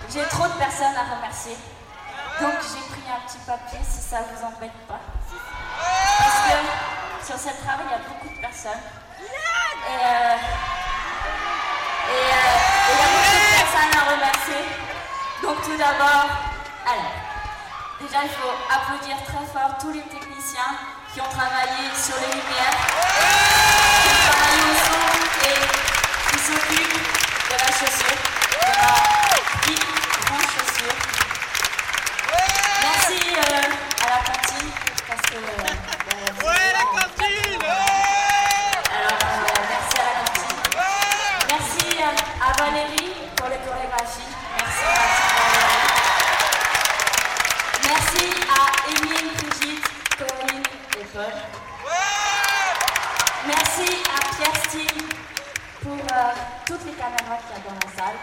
j'ai trop de personnes à remercier. Donc j'ai pris un petit papier si ça vous embête pas. Parce que sur cette travail, il y a beaucoup de personnes. Et il y a beaucoup de personnes à remercier. Donc tout d'abord, alors, déjà il faut applaudir très fort tous les techniciens qui ont travaillé sur les lumières, qui ont travaillé au son et qui s'occupent de la chaussure, de la petite grande chaussure. Merci à la cantine, parce que... la cantine! Alors, merci à la cantine. Merci à Valérie pour les chorégraphies. Merci à Valérie. Merci à Émile, Brigitte, Corinne et Paul. Merci à Pierre Stine pour toutes les caméras qu'il y a dans la salle.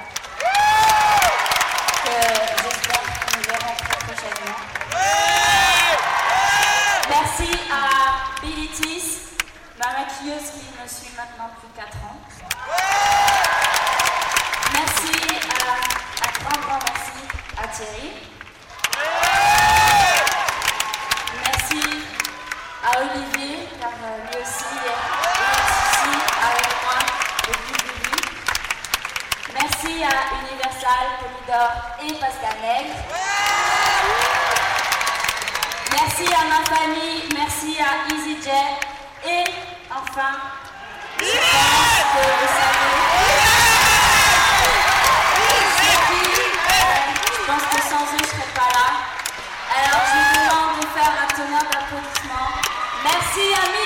Que j'espère que nous verrons très prochainement. Merci à Bilitis, ma maquilleuse qui me suit maintenant depuis 4 ans. Merci à grand merci à Thierry. Merci à Olivier, car lui aussi est ici avec moi depuis le début. Merci à Universal, Polydor et Pascal Nègre. Merci à ma famille, merci à EasyJet et enfin, je pense que vous savez, je pense que sans eux je ne serais pas là. Alors je vous demande de faire un tonnerre d'applaudissements. Merci à